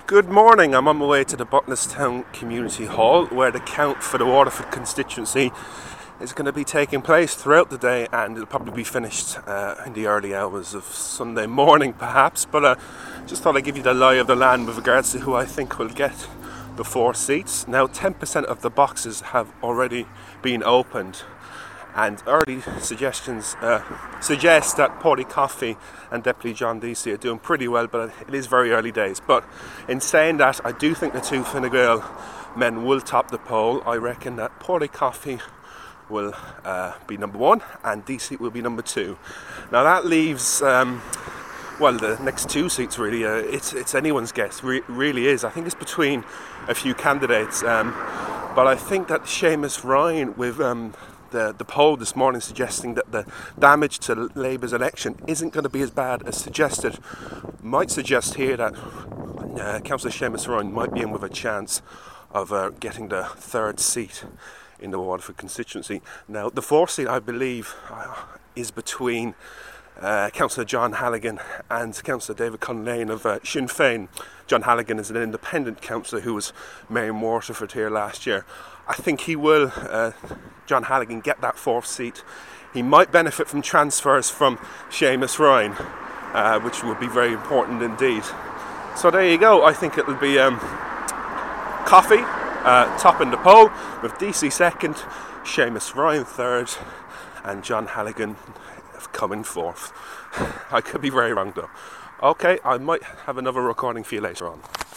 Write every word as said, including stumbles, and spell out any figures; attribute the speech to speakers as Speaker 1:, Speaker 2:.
Speaker 1: Good morning, I'm on my way to the Butlerstown Community Hall where the count for the Waterford constituency is going to be taking place throughout the day, and it'll probably be finished uh, in the early hours of Sunday morning perhaps, but uh, just thought I'd give you the lie of the land with regards to who I think will get the four seats. Now ten percent of the boxes have already been opened, and early suggestions uh, suggest that Paudie Coffey and Deputy John Deasy are doing pretty well, but it is very early days. But in saying that, I do think the two Fine Gael men will top the poll. I reckon that Paudie Coffey will uh, be number one and Deasy will be number two. Now that leaves um, well the next two seats really. Uh, it's it's anyone's guess. Re- really is. I think it's between a few candidates, um, but I think that Seamus Ryan with um, the the poll this morning suggesting that the damage to Labour's election isn't going to be as bad as suggested might suggest here that uh, Councillor Seamus Ryan might be in with a chance of uh, getting the third seat in the Waterford constituency. Now, the fourth seat, I believe, uh, is between uh, Councillor John Halligan and Councillor David Connellan of uh, Sinn Féin. John Halligan is an independent councillor who was mayor in Waterford here last year. I think he will, uh, John Halligan, get that fourth seat. He might benefit from transfers from Seamus Ryan, uh, which would be very important indeed. So there you go. I think it'll be um, Coffey Uh, topping the poll, with Deasy second, Seamus Ryan third, and John Halligan coming fourth. I could be very wrong though. Okay, I might have another recording for you later on.